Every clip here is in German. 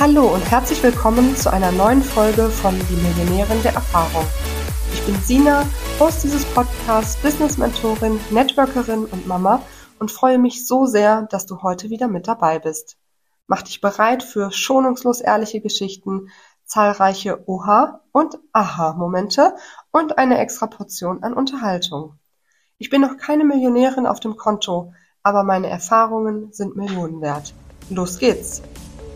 Hallo und herzlich willkommen zu einer neuen Folge von Die Millionärin der Erfahrung. Ich bin Sina, Host dieses Podcasts, Business-Mentorin, Networkerin und Mama und freue mich so sehr, dass du heute wieder mit dabei bist. Mach dich bereit für schonungslos ehrliche Geschichten, zahlreiche Oha- und Aha-Momente und eine extra Portion an Unterhaltung. Ich bin noch keine Millionärin auf dem Konto, aber meine Erfahrungen sind Millionen wert. Los geht's!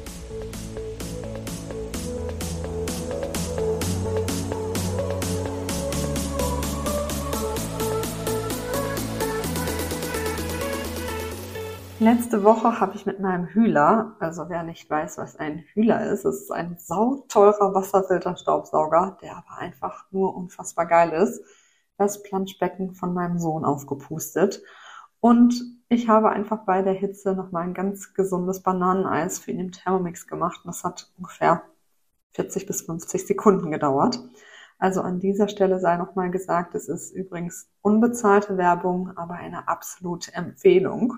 Letzte Woche habe ich mit meinem Hühler, also wer nicht weiß, was ein Hühler ist, es ist ein sauteurer Wasserfilterstaubsauger, der aber einfach nur unfassbar geil ist, das Planschbecken von meinem Sohn aufgepustet. Und ich habe einfach bei der Hitze nochmal ein ganz gesundes Bananeneis für ihn im Thermomix gemacht. Das hat ungefähr 40 bis 50 Sekunden gedauert. Also an dieser Stelle sei nochmal gesagt, es ist übrigens unbezahlte Werbung, aber eine absolute Empfehlung.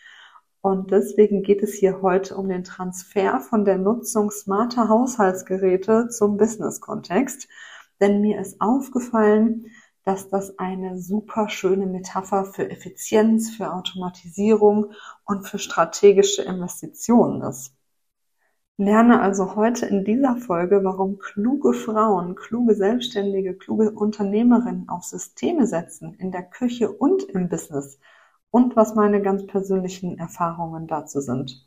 Und deswegen geht es hier heute um den Transfer von der Nutzung smarter Haushaltsgeräte zum Business-Kontext. Denn mir ist aufgefallen, dass das eine super schöne Metapher für Effizienz, für Automatisierung und für strategische Investitionen ist. Lerne also heute in dieser Folge, warum kluge Frauen, kluge Selbstständige, kluge Unternehmerinnen auf Systeme setzen, in der Küche und im Business. Und was meine ganz persönlichen Erfahrungen dazu sind.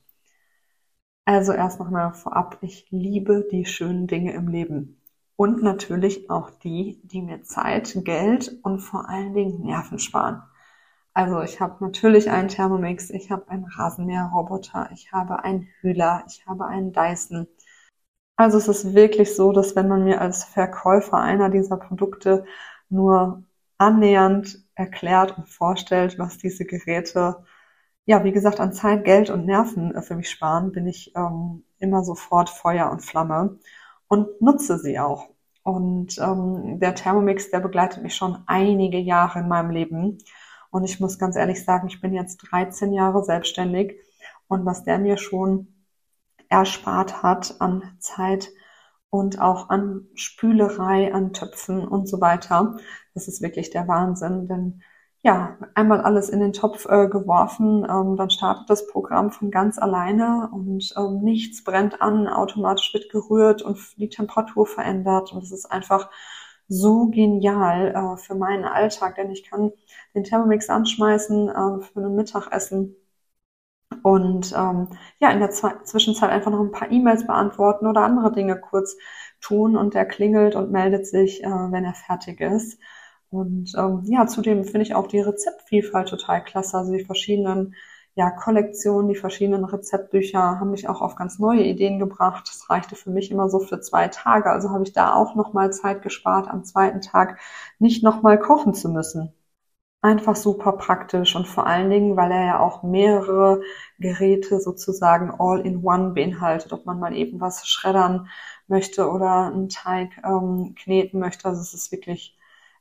Also erst nochmal vorab, ich liebe die schönen Dinge im Leben. Und natürlich auch die, die mir Zeit, Geld und vor allen Dingen Nerven sparen. Also ich habe natürlich einen Thermomix, ich habe einen Rasenmäherroboter, ich habe einen Hühler, ich habe einen Dyson. Also es ist wirklich so, dass wenn man mir als Verkäufer einer dieser Produkte nur annähernd erklärt und vorstellt, was diese Geräte, ja, wie gesagt, an Zeit, Geld und Nerven für mich sparen, bin ich immer sofort Feuer und Flamme und nutze sie auch. Und der Thermomix, der begleitet mich schon einige Jahre in meinem Leben. Und ich muss ganz ehrlich sagen, ich bin jetzt 13 Jahre selbstständig und was der mir schon erspart hat an Zeit und auch an Spülerei, an Töpfen und so weiter. Das ist wirklich der Wahnsinn, denn ja, einmal alles in den Topf geworfen, dann startet das Programm von ganz alleine und nichts brennt an, automatisch wird gerührt und die Temperatur verändert und es ist einfach so genial für meinen Alltag, denn ich kann den Thermomix anschmeißen für ein Mittagessen und ja, in der Zwischenzeit einfach noch ein paar E-Mails beantworten oder andere Dinge kurz tun und der klingelt und meldet sich, wenn er fertig ist. Und ja, zudem finde ich auch die Rezeptvielfalt total klasse. Also die verschiedenen Kollektionen, die verschiedenen Rezeptbücher haben mich auch auf ganz neue Ideen gebracht. Das reichte für mich immer so für 2 Tage. Also habe ich da auch nochmal Zeit gespart, am zweiten Tag nicht nochmal kochen zu müssen. Einfach super praktisch und vor allen Dingen, weil er ja auch mehrere Geräte sozusagen all in one beinhaltet, ob man mal eben was schreddern möchte oder einen Teig kneten möchte. Also es ist wirklich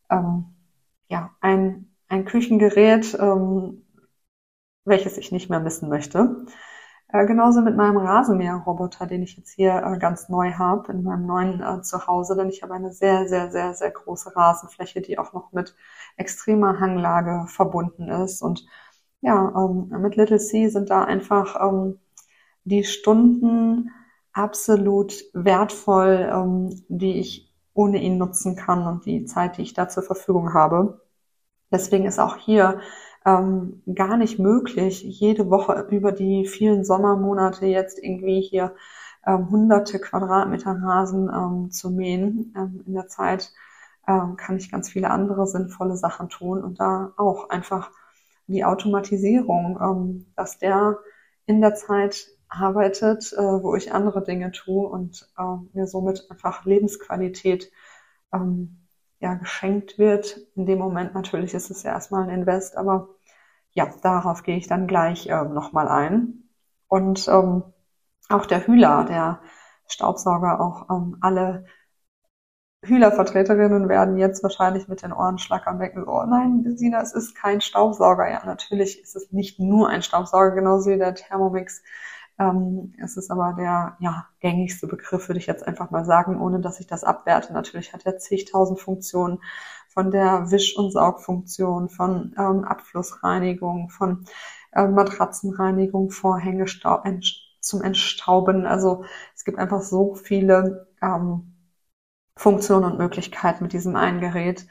ein Küchengerät, welches ich nicht mehr missen möchte. Genauso mit meinem Rasenmäherroboter, den ich jetzt hier ganz neu habe in meinem neuen Zuhause, denn ich habe eine sehr, sehr, sehr, sehr große Rasenfläche, die auch noch mit extremer Hanglage verbunden ist. Und ja, mit Little C sind da einfach die Stunden absolut wertvoll, die ich ohne ihn nutzen kann und die Zeit, die ich da zur Verfügung habe. Deswegen ist auch hier gar nicht möglich, jede Woche über die vielen Sommermonate jetzt irgendwie hier hunderte Quadratmeter Rasen zu mähen. In der Zeit kann ich ganz viele andere sinnvolle Sachen tun und da auch einfach die Automatisierung, dass der in der Zeit arbeitet, wo ich andere Dinge tue und mir somit einfach Lebensqualität geschenkt wird. In dem Moment natürlich ist es ja erstmal ein Invest, aber ja, darauf gehe ich dann gleich nochmal ein. Und auch der Hühler, der Staubsauger, auch alle Hühlervertreterinnen werden jetzt wahrscheinlich mit den Ohren schlackern und denken, oh nein, Sina, es ist kein Staubsauger. Ja, natürlich ist es nicht nur ein Staubsauger, genauso wie der Thermomix Es ist aber der gängigste Begriff, würde ich jetzt einfach mal sagen, ohne dass ich das abwerte. Natürlich hat er zigtausend Funktionen, von der Wisch- und Saugfunktion, von Abflussreinigung, von Matratzenreinigung, Vorhänge zum Entstauben. Also es gibt einfach so viele Funktionen und Möglichkeiten mit diesem einen Gerät.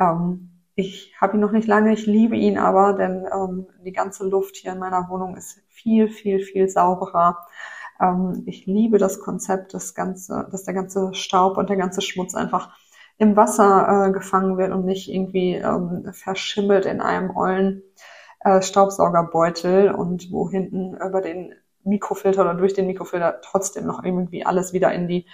Ich habe ihn noch nicht lange, ich liebe ihn aber, denn die ganze Luft hier in meiner Wohnung ist viel, viel, viel sauberer. Ich liebe das Konzept, dass der ganze Staub und der ganze Schmutz einfach im Wasser gefangen wird und nicht irgendwie verschimmelt in einem ollen Staubsaugerbeutel und wo hinten über den Mikrofilter oder durch den Mikrofilter trotzdem noch irgendwie alles wieder in die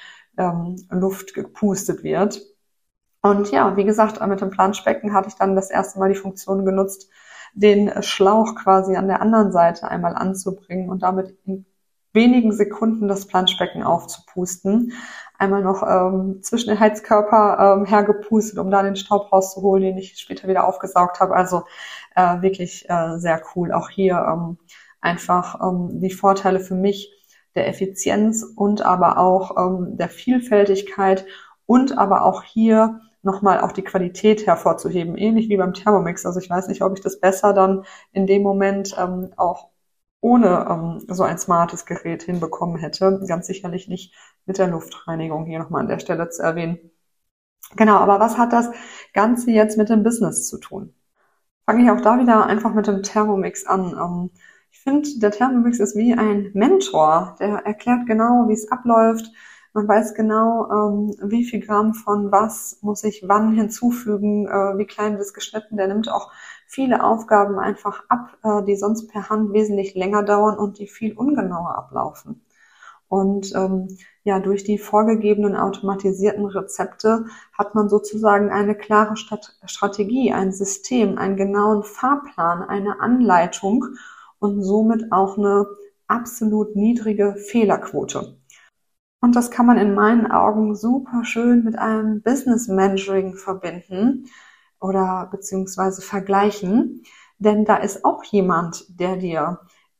Luft gepustet wird. Und ja, wie gesagt, mit dem Planschbecken hatte ich dann das erste Mal die Funktion genutzt, den Schlauch quasi an der anderen Seite einmal anzubringen und damit in wenigen Sekunden das Planschbecken aufzupusten. Einmal noch zwischen den Heizkörper hergepustet, um da den Staub rauszuholen, den ich später wieder aufgesaugt habe. Also wirklich sehr cool. Auch hier einfach die Vorteile für mich der Effizienz und aber auch der Vielfältigkeit und aber auch hier nochmal auch die Qualität hervorzuheben, ähnlich wie beim Thermomix. Also ich weiß nicht, ob ich das besser dann in dem Moment auch ohne so ein smartes Gerät hinbekommen hätte. Ganz sicherlich nicht mit der Luftreinigung hier nochmal an der Stelle zu erwähnen. Genau, aber was hat das Ganze jetzt mit dem Business zu tun? Fange ich auch da wieder einfach mit dem Thermomix an. Ich finde, der Thermomix ist wie ein Mentor. Der erklärt genau, wie es abläuft. Man weiß genau, wie viel Gramm von was muss ich wann hinzufügen, wie klein wird es geschnitten. Der nimmt auch viele Aufgaben einfach ab, die sonst per Hand wesentlich länger dauern und die viel ungenauer ablaufen. Und durch die vorgegebenen automatisierten Rezepte hat man sozusagen eine klare Strategie, ein System, einen genauen Fahrplan, eine Anleitung und somit auch eine absolut niedrige Fehlerquote. Und das kann man in meinen Augen super schön mit einem Business Mentoring verbinden oder beziehungsweise vergleichen, denn da ist auch jemand, der dir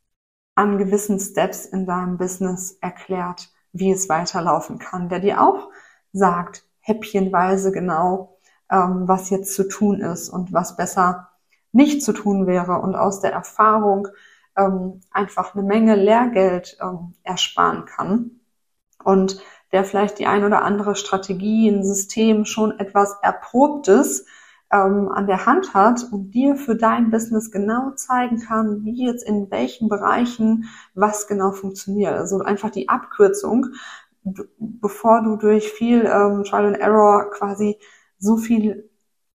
an gewissen Steps in deinem Business erklärt, wie es weiterlaufen kann, der dir auch sagt, häppchenweise genau, was jetzt zu tun ist und was besser nicht zu tun wäre und aus der Erfahrung einfach eine Menge Lehrgeld ersparen kann und der vielleicht die ein oder andere Strategie, ein System schon etwas Erprobtes an der Hand hat und dir für dein Business genau zeigen kann, wie jetzt in welchen Bereichen was genau funktioniert. Also einfach die Abkürzung, bevor du durch viel Trial and Error quasi so viel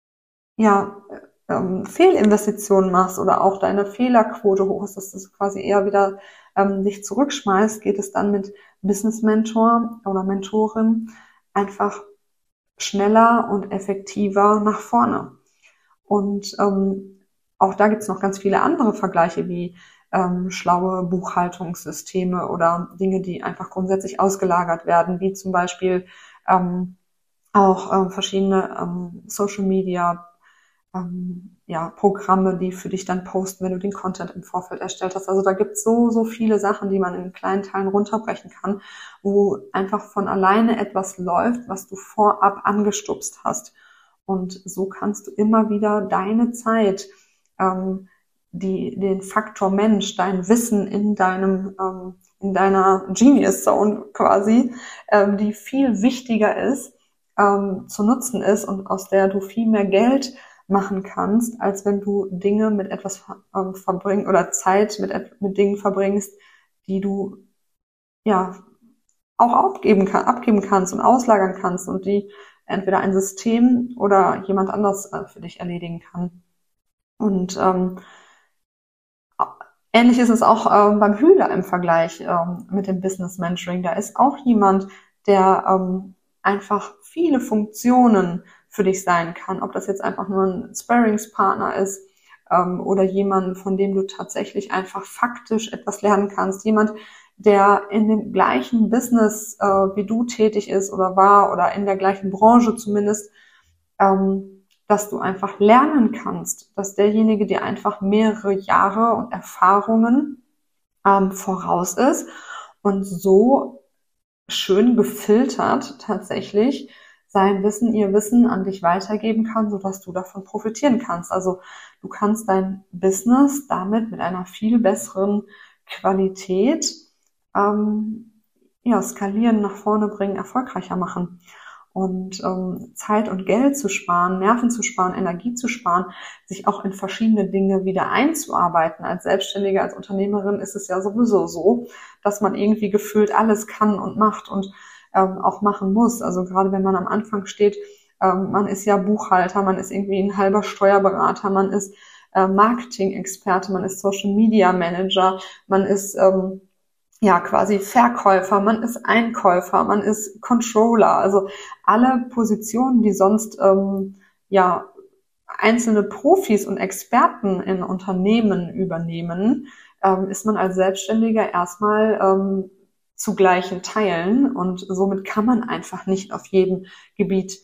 Fehlinvestitionen machst oder auch deine Fehlerquote hoch ist, dass das quasi eher wieder dich zurückschmeißt, geht es dann mit Business Mentor oder Mentorin einfach schneller und effektiver nach vorne. Und auch da gibt's noch ganz viele andere Vergleiche wie schlaue Buchhaltungssysteme oder Dinge, die einfach grundsätzlich ausgelagert werden, wie zum Beispiel auch verschiedene Social Media Programme, die für dich dann posten, wenn du den Content im Vorfeld erstellt hast. Also da gibt's so viele Sachen, die man in kleinen Teilen runterbrechen kann, wo einfach von alleine etwas läuft, was du vorab angestupst hast. Und so kannst du immer wieder deine Zeit, den Faktor Mensch, dein Wissen in deiner Genius Zone quasi, die viel wichtiger ist, zu nutzen ist und aus der du viel mehr Geld machen kannst, als wenn du Dinge mit etwas verbringst oder Zeit mit Dingen verbringst, die du auch abgeben kannst und auslagern kannst und die entweder ein System oder jemand anders für dich erledigen kann. Und ähnlich ist es auch beim Hühler im Vergleich mit dem Business Mentoring. Da ist auch jemand, der einfach viele Funktionen für dich sein kann. Ob das jetzt einfach nur ein Sparringspartner ist oder jemand, von dem du tatsächlich einfach faktisch etwas lernen kannst. Jemand, der in dem gleichen Business wie du tätig ist oder war oder in der gleichen Branche zumindest, dass du einfach lernen kannst, dass derjenige dir einfach mehrere Jahre und Erfahrungen voraus ist und so schön gefiltert tatsächlich sein Wissen, ihr Wissen an dich weitergeben kann, sodass du davon profitieren kannst. Also du kannst dein Business damit mit einer viel besseren Qualität skalieren, nach vorne bringen, erfolgreicher machen. Und Zeit und Geld zu sparen, Nerven zu sparen, Energie zu sparen, sich auch in verschiedene Dinge wieder einzuarbeiten. Als Selbstständige, als Unternehmerin ist es ja sowieso so, dass man irgendwie gefühlt alles kann und macht und auch machen muss. Also gerade wenn man am Anfang steht, man ist ja Buchhalter, man ist irgendwie ein halber Steuerberater, man ist Marketing-Experte, man ist Social Media Manager, man ist quasi Verkäufer, man ist Einkäufer, man ist Controller. Also alle Positionen, die sonst einzelne Profis und Experten in Unternehmen übernehmen, ist man als Selbstständiger erstmal zu gleichen Teilen und somit kann man einfach nicht auf jedem Gebiet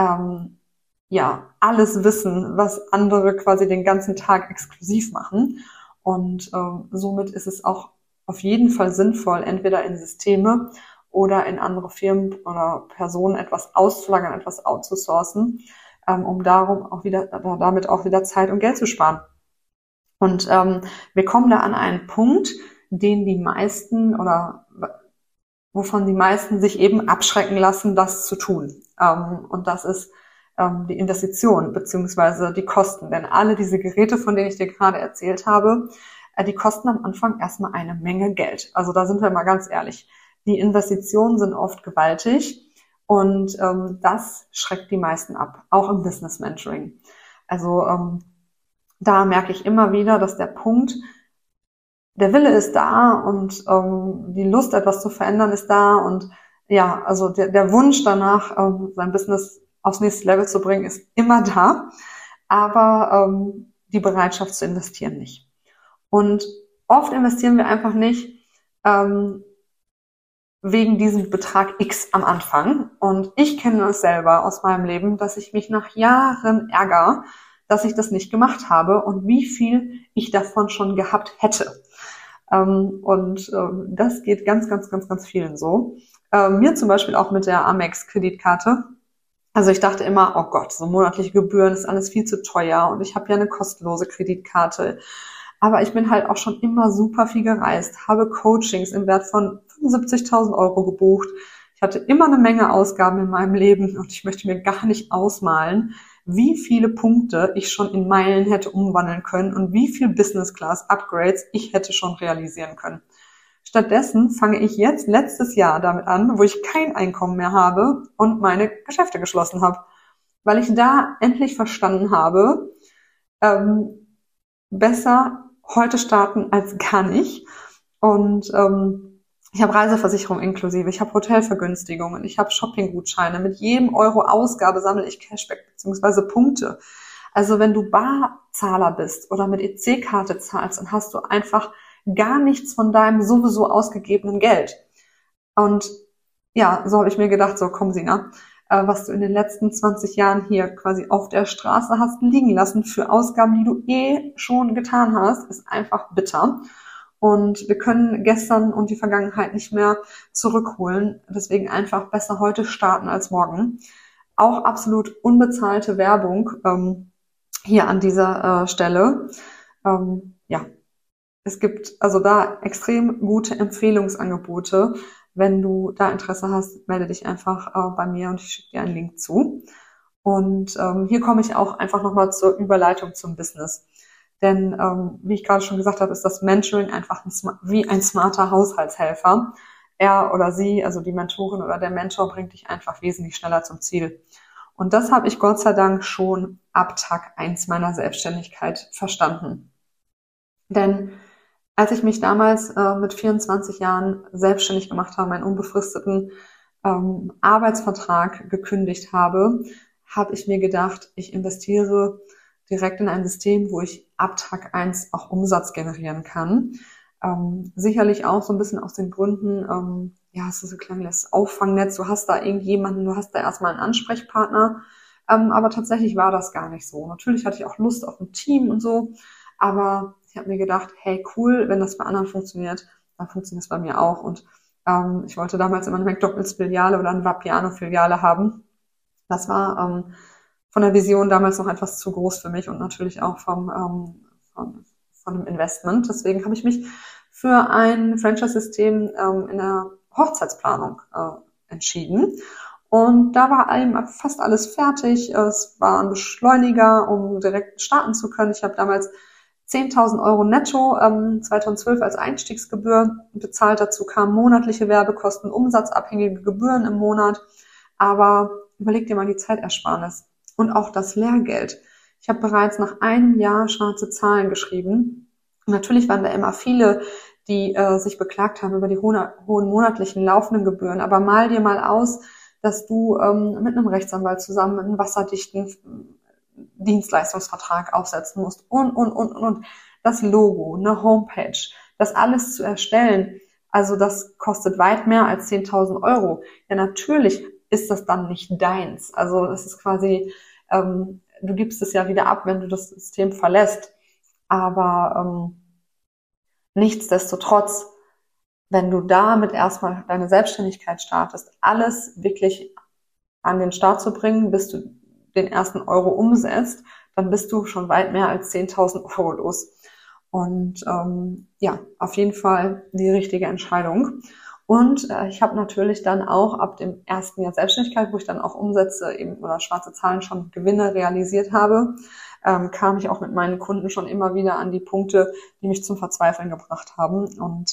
alles wissen, was andere quasi den ganzen Tag exklusiv machen. Und somit ist es auch auf jeden Fall sinnvoll, entweder in Systeme oder in andere Firmen oder Personen etwas auszulagern, etwas outzusourcen, um damit auch wieder Zeit und Geld zu sparen. Und wir kommen da an einen Punkt, den die meisten oder wovon die meisten sich eben abschrecken lassen, das zu tun. Und das ist die Investition beziehungsweise die Kosten. Denn alle diese Geräte, von denen ich dir gerade erzählt habe, die kosten am Anfang erstmal eine Menge Geld. Also da sind wir mal ganz ehrlich. Die Investitionen sind oft gewaltig und das schreckt die meisten ab, auch im Business Mentoring. Also da merke ich immer wieder, dass der Punkt, der Wille ist da und die Lust, etwas zu verändern, ist da und ja, also der Wunsch danach, sein Business aufs nächste Level zu bringen, ist immer da, aber die Bereitschaft zu investieren nicht. Und oft investieren wir einfach nicht wegen diesem Betrag X am Anfang. Und ich kenne es selber aus meinem Leben, dass ich mich nach Jahren ärgere, dass ich das nicht gemacht habe und wie viel ich davon schon gehabt hätte. Das geht ganz, ganz, ganz, ganz vielen so. Mir zum Beispiel auch mit der Amex-Kreditkarte. Also ich dachte immer, oh Gott, so monatliche Gebühren ist alles viel zu teuer und ich habe ja eine kostenlose Kreditkarte. Aber ich bin halt auch schon immer super viel gereist, habe Coachings im Wert von 75.000 Euro gebucht. Ich hatte immer eine Menge Ausgaben in meinem Leben und ich möchte mir gar nicht ausmalen, wie viele Punkte ich schon in Meilen hätte umwandeln können und wie viel Business-Class-Upgrades ich hätte schon realisieren können. Stattdessen fange ich jetzt letztes Jahr damit an, wo ich kein Einkommen mehr habe und meine Geschäfte geschlossen habe, weil ich da endlich verstanden habe, besser heute starten als gar nicht. Und ich habe Reiseversicherung inklusive, ich habe Hotelvergünstigungen, ich habe Shoppinggutscheine. Mit jedem Euro Ausgabe sammle ich Cashback bzw. Punkte. Also wenn du Barzahler bist oder mit EC-Karte zahlst, dann hast du einfach gar nichts von deinem sowieso ausgegebenen Geld. Und ja, so habe ich mir gedacht, so komm Sina, was du in den letzten 20 Jahren hier quasi auf der Straße hast liegen lassen für Ausgaben, die du schon getan hast, ist einfach bitter. Und wir können gestern und die Vergangenheit nicht mehr zurückholen. Deswegen einfach besser heute starten als morgen. Auch absolut unbezahlte Werbung hier an dieser Stelle. Es gibt also da extrem gute Empfehlungsangebote. Wenn du da Interesse hast, melde dich einfach bei mir und ich schicke dir einen Link zu. Und hier komme ich auch einfach nochmal zur Überleitung zum Business. Denn wie ich gerade schon gesagt habe, ist das Mentoring einfach wie ein smarter Haushaltshelfer. Er oder sie, also die Mentorin oder der Mentor, bringt dich einfach wesentlich schneller zum Ziel. Und das habe ich Gott sei Dank schon ab Tag 1 meiner Selbstständigkeit verstanden. Denn als ich mich damals mit 24 Jahren selbstständig gemacht habe, meinen unbefristeten Arbeitsvertrag gekündigt habe, habe ich mir gedacht, ich investiere direkt in ein System, wo ich ab Tag 1 auch Umsatz generieren kann. Sicherlich auch so ein bisschen aus den Gründen, es ist so ein kleines Auffangnetz, du hast da irgendjemanden, du hast da erstmal einen Ansprechpartner, aber tatsächlich war das gar nicht so. Natürlich hatte ich auch Lust auf ein Team und so, aber ich habe mir gedacht, hey cool, wenn das bei anderen funktioniert, dann funktioniert es bei mir auch. Und ich wollte damals immer eine McDonald's-Filiale oder eine Vapiano-Filiale haben. Das war von der Vision damals noch etwas zu groß für mich und natürlich auch von dem Investment. Deswegen habe ich mich für ein Franchise-System in der Hochzeitsplanung entschieden. Und da war fast alles fertig. Es war ein Beschleuniger, um direkt starten zu können. Ich habe damals 10.000 Euro netto 2012 als Einstiegsgebühr bezahlt. Dazu kamen monatliche Werbekosten, umsatzabhängige Gebühren im Monat. Aber überleg dir mal die Zeitersparnis und auch das Lehrgeld. Ich habe bereits nach einem Jahr schwarze Zahlen geschrieben. Und natürlich waren da immer viele, die sich beklagt haben über die hohen monatlichen laufenden Gebühren. Aber mal dir mal aus, dass du mit einem Rechtsanwalt zusammen einen wasserdichten Dienstleistungsvertrag aufsetzen musst und. Das Logo, eine Homepage, das alles zu erstellen, also das kostet weit mehr als 10.000 Euro. Ja, natürlich ist das dann nicht deins. Also das ist quasi, du gibst es ja wieder ab, wenn du das System verlässt. Aber nichtsdestotrotz, wenn du damit erstmal deine Selbstständigkeit startest, alles wirklich an den Start zu bringen, bis du den ersten Euro umsetzt, dann bist du schon weit mehr als 10.000 Euro los. Und ja, auf jeden Fall die richtige Entscheidung. Und ich habe natürlich dann auch ab dem ersten Jahr Selbstständigkeit, wo ich dann auch Umsätze eben oder schwarze Zahlen schon Gewinne realisiert habe, kam ich auch mit meinen Kunden schon immer wieder an die Punkte, die mich zum Verzweifeln gebracht haben. Und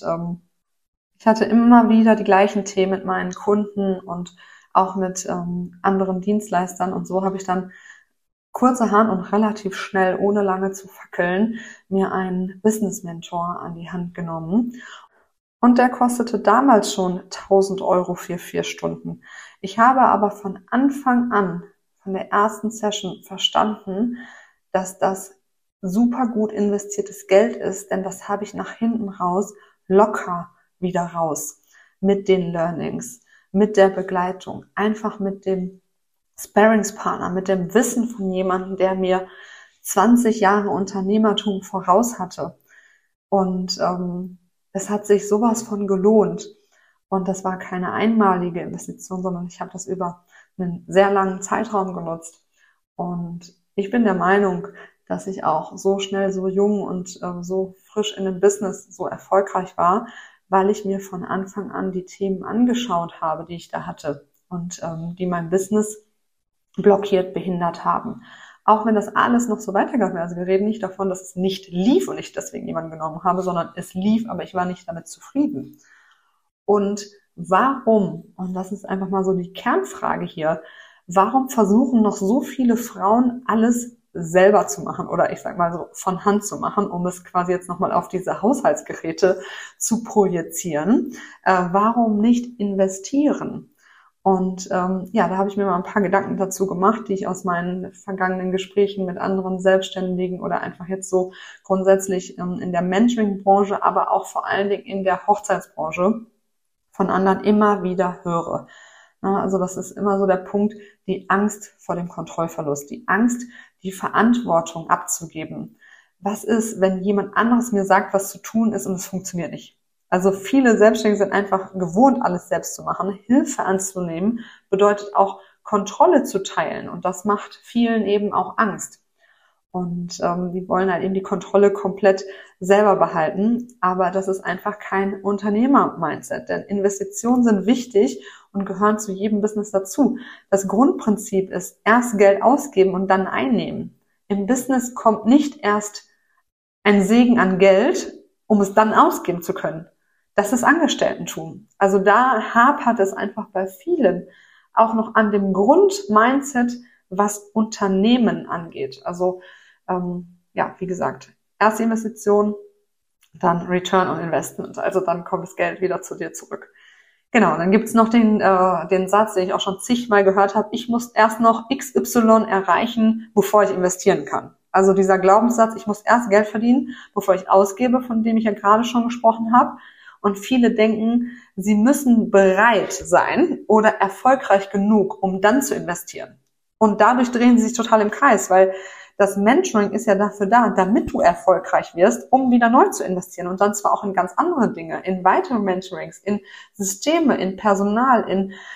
ich hatte immer wieder die gleichen Themen mit meinen Kunden und auch mit anderen Dienstleistern. Und so habe ich dann kurzerhand und relativ schnell, ohne lange zu fackeln, mir einen Business-Mentor an die Hand genommen. Und der kostete damals schon 1.000 Euro für 4 Stunden. Ich habe aber von Anfang an, von der ersten Session verstanden, dass das super gut investiertes Geld ist, denn das habe ich nach hinten raus locker wieder raus. Mit den Learnings, mit der Begleitung, einfach mit dem Sparringspartner, mit dem Wissen von jemandem, der mir 20 Jahre Unternehmertum voraus hatte. Und es hat sich sowas von gelohnt. Und das war keine einmalige Investition, sondern ich habe das über einen sehr langen Zeitraum genutzt. Und ich bin der Meinung, dass ich auch so schnell, so jung und so frisch in dem Business so erfolgreich war, weil ich mir von Anfang an die Themen angeschaut habe, die ich da hatte und die mein Business blockiert, behindert haben. Auch wenn das alles noch so weitergegangen wäre. Also wir reden nicht davon, dass es nicht lief und ich deswegen jemanden genommen habe, sondern es lief, aber ich war nicht damit zufrieden. Und warum, und das ist einfach mal so die Kernfrage hier, warum versuchen noch so viele Frauen alles selber zu machen oder ich sag mal so von Hand zu machen, um es quasi jetzt nochmal auf diese Haushaltsgeräte zu projizieren? Warum nicht investieren? Und ja, da habe ich mir mal ein paar Gedanken dazu gemacht, die ich aus meinen vergangenen Gesprächen mit anderen Selbstständigen oder einfach jetzt so grundsätzlich in der Mentoring-Branche, aber auch vor allen Dingen in der Hochzeitsbranche von anderen immer wieder höre. Ja, also das ist immer so der Punkt, die Angst vor dem Kontrollverlust, die Angst, die Verantwortung abzugeben. Was ist, wenn jemand anderes mir sagt, was zu tun ist und es funktioniert nicht? Also viele Selbstständige sind einfach gewohnt, alles selbst zu machen. Hilfe anzunehmen bedeutet auch Kontrolle zu teilen und das macht vielen eben auch Angst. Und die wollen halt eben die Kontrolle komplett selber behalten, aber das ist einfach kein Unternehmer-Mindset, denn Investitionen sind wichtig und gehören zu jedem Business dazu. Das Grundprinzip ist erst Geld ausgeben und dann einnehmen. Im Business kommt nicht erst ein Segen an Geld, um es dann ausgeben zu können. Das ist Angestelltentum. Also da hapert es einfach bei vielen auch noch an dem Grundmindset, was Unternehmen angeht. Also ja, wie gesagt, erste Investition, dann Return on Investment. Also dann kommt das Geld wieder zu dir zurück. Genau, dann gibt's noch den Satz, den ich auch schon zigmal gehört habe, ich muss erst noch XY erreichen, bevor ich investieren kann. Also dieser Glaubenssatz, ich muss erst Geld verdienen, bevor ich ausgebe, von dem ich ja gerade schon gesprochen habe. Und viele denken, sie müssen bereit sein oder erfolgreich genug, um dann zu investieren. Und dadurch drehen sie sich total im Kreis, weil das Mentoring ist ja dafür da, damit du erfolgreich wirst, um wieder neu zu investieren und dann zwar auch in ganz andere Dinge, in weitere Mentorings, in Systeme, in Personal,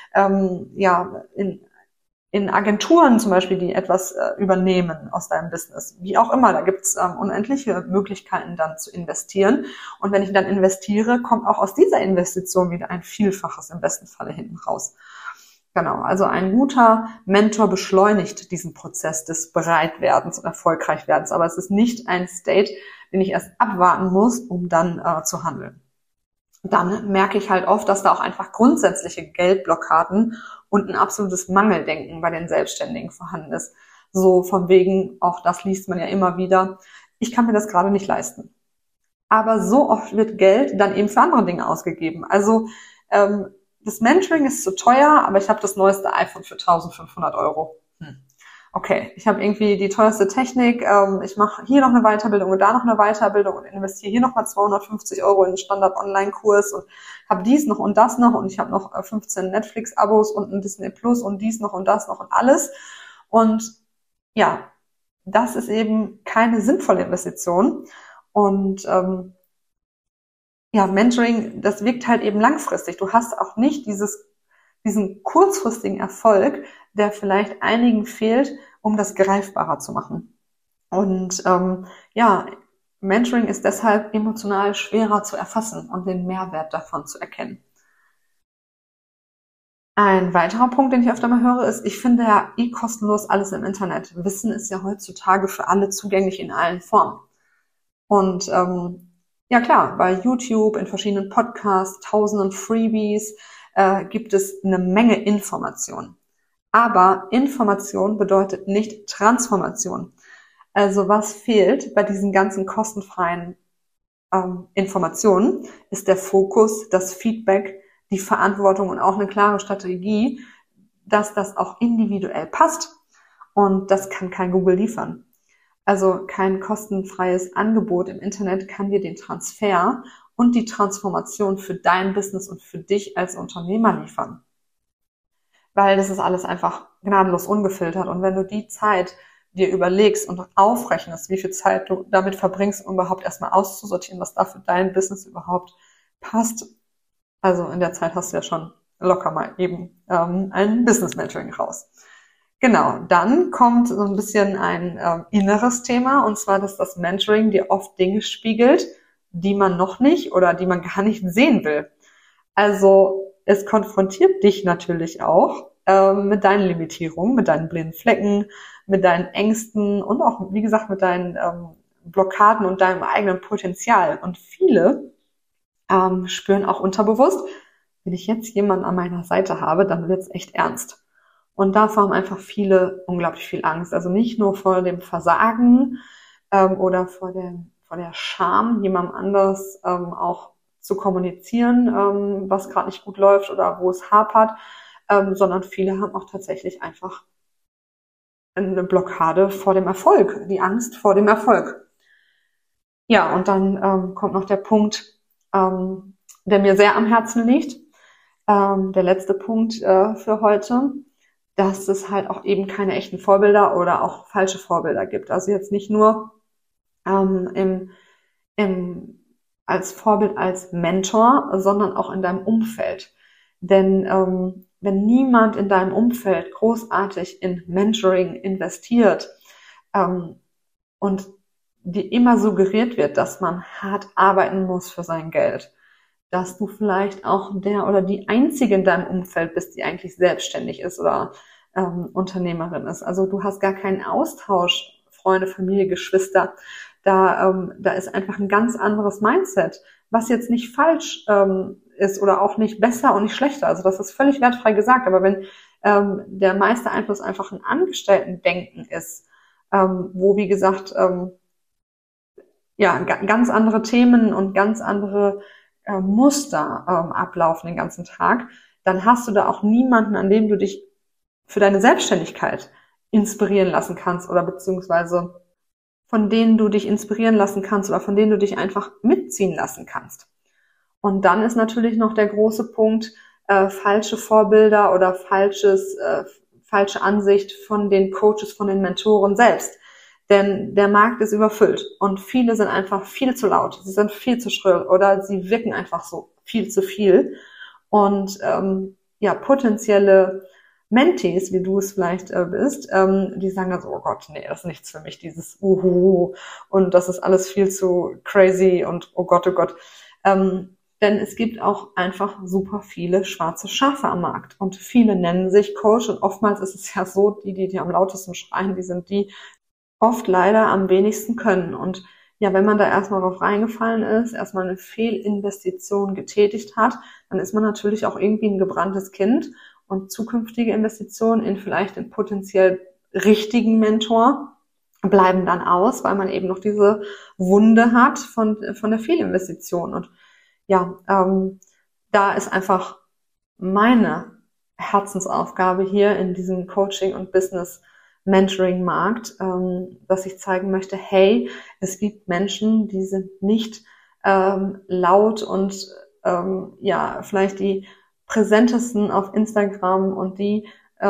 in Agenturen zum Beispiel, die etwas übernehmen aus deinem Business. Wie auch immer, da gibt's unendliche Möglichkeiten dann zu investieren. Und wenn ich dann investiere, kommt auch aus dieser Investition wieder ein Vielfaches im besten Falle hinten raus. Genau, also ein guter Mentor beschleunigt diesen Prozess des Bereitwerdens und Erfolgreichwerdens. Aber es ist nicht ein State, den ich erst abwarten muss, um dann zu handeln. Dann merke ich halt oft, dass da auch einfach grundsätzliche Geldblockaden und ein absolutes Mangeldenken bei den Selbstständigen vorhanden ist. So von wegen, auch das liest man ja immer wieder, ich kann mir das gerade nicht leisten. Aber so oft wird Geld dann eben für andere Dinge ausgegeben. Also das Mentoring ist zu teuer, aber ich habe das neueste iPhone für 1.500 Euro. Okay, ich habe irgendwie die teuerste Technik, ich mache hier noch eine Weiterbildung und da noch eine Weiterbildung und investiere hier nochmal 250 Euro in einen Standard-Online-Kurs und habe dies noch und das noch und ich habe noch 15 Netflix-Abos und ein Disney Plus und dies noch und das noch und alles. Und ja, das ist eben keine sinnvolle Investition. Und Mentoring, das wirkt halt eben langfristig. Du hast auch nicht diesen kurzfristigen Erfolg, der vielleicht einigen fehlt, um das greifbarer zu machen. Und Mentoring ist deshalb emotional schwerer zu erfassen und den Mehrwert davon zu erkennen. Ein weiterer Punkt, den ich öfter mal höre, ist, ich finde ja kostenlos alles im Internet. Wissen ist ja heutzutage für alle zugänglich in allen Formen. Und klar, bei YouTube, in verschiedenen Podcasts, tausenden Freebies gibt es eine Menge Information. Aber Information bedeutet nicht Transformation. Also was fehlt bei diesen ganzen kostenfreien Informationen, ist der Fokus, das Feedback, die Verantwortung und auch eine klare Strategie, dass das auch individuell passt. Und das kann kein Google liefern. Also kein kostenfreies Angebot im Internet kann dir den Transfer und die Transformation für dein Business und für dich als Unternehmer liefern. Weil das ist alles einfach gnadenlos ungefiltert. Und wenn du die Zeit dir überlegst und aufrechnest, wie viel Zeit du damit verbringst, um überhaupt erstmal auszusortieren, was da für dein Business überhaupt passt, also in der Zeit hast du ja schon locker mal eben ein Business Mentoring raus. Genau, dann kommt so ein bisschen ein inneres Thema, und zwar, dass das Mentoring dir oft Dinge spiegelt, die man noch nicht oder die man gar nicht sehen will. Also es konfrontiert dich natürlich auch mit deinen Limitierungen, mit deinen blinden Flecken, mit deinen Ängsten und auch, wie gesagt, mit deinen Blockaden und deinem eigenen Potenzial. Und viele spüren auch unterbewusst, wenn ich jetzt jemanden an meiner Seite habe, dann wird's echt ernst. Und davor haben einfach viele unglaublich viel Angst. Also nicht nur vor dem Versagen oder vor der Scham, jemandem anders auch zu kommunizieren, was gerade nicht gut läuft oder wo es hapert, sondern viele haben auch tatsächlich einfach eine Blockade vor dem Erfolg, die Angst vor dem Erfolg. Ja, und dann kommt noch der Punkt, der mir sehr am Herzen liegt. Der letzte Punkt für heute, dass es halt auch eben keine echten Vorbilder oder auch falsche Vorbilder gibt. Also jetzt nicht nur als Vorbild, als Mentor, sondern auch in deinem Umfeld. Denn wenn niemand in deinem Umfeld großartig in Mentoring investiert und dir immer suggeriert wird, dass man hart arbeiten muss für sein Geld, dass du vielleicht auch der oder die Einzige in deinem Umfeld bist, die eigentlich selbstständig ist oder Unternehmerin ist. Also du hast gar keinen Austausch, Freunde, Familie, Geschwister. Da ist einfach ein ganz anderes Mindset, was jetzt nicht falsch ist oder auch nicht besser und nicht schlechter. Also das ist völlig wertfrei gesagt. Aber wenn der meiste Einfluss einfach ein Angestellten-Denken ist, wo, wie gesagt, ganz andere Themen und ganz andere Muster ablaufen den ganzen Tag, dann hast du da auch niemanden, an dem du dich für deine Selbstständigkeit inspirieren lassen kannst oder beziehungsweise von denen du dich inspirieren lassen kannst oder von denen du dich einfach mitziehen lassen kannst. Und dann ist natürlich noch der große Punkt, falsche Vorbilder oder falsche Ansicht von den Coaches, von den Mentoren selbst. Denn der Markt ist überfüllt und viele sind einfach viel zu laut, sie sind viel zu schrill oder sie wirken einfach so viel zu viel. Und potenzielle Mentees, wie du es vielleicht bist, die sagen dann so, oh Gott, nee, das ist nichts für mich, dieses und das ist alles viel zu crazy und oh Gott, oh Gott. Denn es gibt auch einfach super viele schwarze Schafe am Markt und viele nennen sich Coach und oftmals ist es ja so, die am lautesten schreien, die sind die oft leider am wenigsten können. Und ja, wenn man da erstmal drauf reingefallen ist, erstmal eine Fehlinvestition getätigt hat, dann ist man natürlich auch irgendwie ein gebranntes Kind und zukünftige Investitionen in vielleicht den potenziell richtigen Mentor bleiben dann aus, weil man eben noch diese Wunde hat von der Fehlinvestition. Und ja, da ist einfach meine Herzensaufgabe hier in diesem Coaching- und Business-Mentoring-Markt, dass ich zeigen möchte, hey, es gibt Menschen, die sind nicht laut und vielleicht die präsentesten auf Instagram und die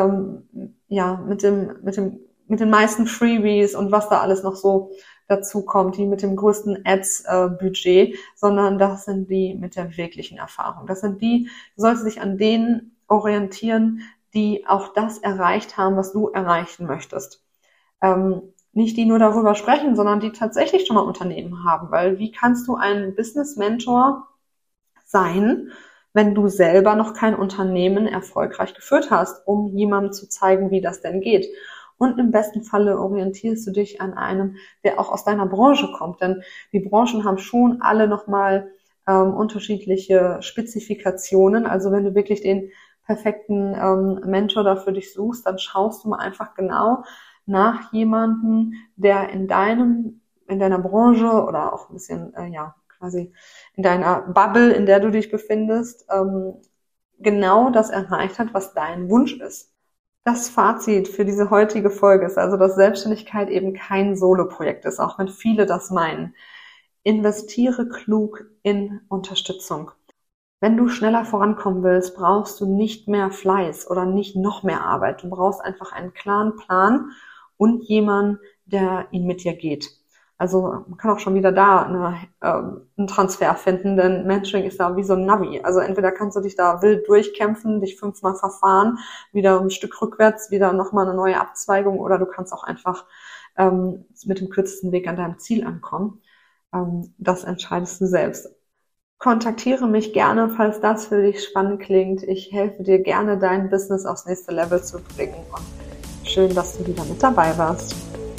mit den meisten Freebies und was da alles noch so dazu kommt, die mit dem größten Ads-Budget, sondern das sind die mit der wirklichen Erfahrung. Das sind die, du solltest dich an denen orientieren, die auch das erreicht haben, was du erreichen möchtest. Nicht die nur darüber sprechen, sondern die tatsächlich schon mal Unternehmen haben, weil wie kannst du ein Business-Mentor sein, wenn du selber noch kein Unternehmen erfolgreich geführt hast, um jemandem zu zeigen, wie das denn geht. Und im besten Falle orientierst du dich an einem, der auch aus deiner Branche kommt. Denn die Branchen haben schon alle nochmal unterschiedliche Spezifikationen. Also wenn du wirklich den perfekten Mentor da für dich suchst, dann schaust du mal einfach genau nach jemandem, der in deiner Branche oder auch ein bisschen, quasi in deiner Bubble, in der du dich befindest, genau das erreicht hat, was dein Wunsch ist. Das Fazit für diese heutige Folge ist also, dass Selbstständigkeit eben kein Solo-Projekt ist, auch wenn viele das meinen. Investiere klug in Unterstützung. Wenn du schneller vorankommen willst, brauchst du nicht mehr Fleiß oder nicht noch mehr Arbeit. Du brauchst einfach einen klaren Plan und jemanden, der ihn mit dir geht. Also man kann auch schon wieder da einen Transfer finden, denn Mentoring ist da wie so ein Navi. Also entweder kannst du dich da wild durchkämpfen, dich 5-mal verfahren, wieder ein Stück rückwärts, wieder nochmal eine neue Abzweigung, oder du kannst auch einfach mit dem kürzesten Weg an deinem Ziel ankommen. Das entscheidest du selbst. Kontaktiere mich gerne, falls das für dich spannend klingt. Ich helfe dir gerne, dein Business aufs nächste Level zu bringen. Und schön, dass du wieder mit dabei warst.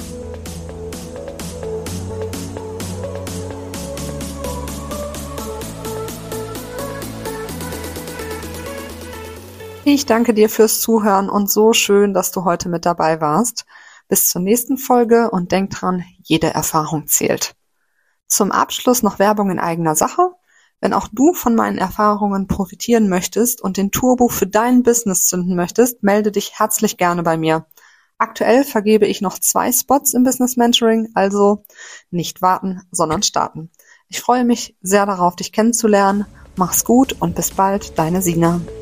Ich danke dir fürs Zuhören und so schön, dass du heute mit dabei warst. Bis zur nächsten Folge und denk dran, jede Erfahrung zählt. Zum Abschluss noch Werbung in eigener Sache. Wenn auch du von meinen Erfahrungen profitieren möchtest und den Turbo für dein Business zünden möchtest, melde dich herzlich gerne bei mir. Aktuell vergebe ich noch 2 Spots im Business Mentoring, also nicht warten, sondern starten. Ich freue mich sehr darauf, dich kennenzulernen. Mach's gut und bis bald, deine Sina.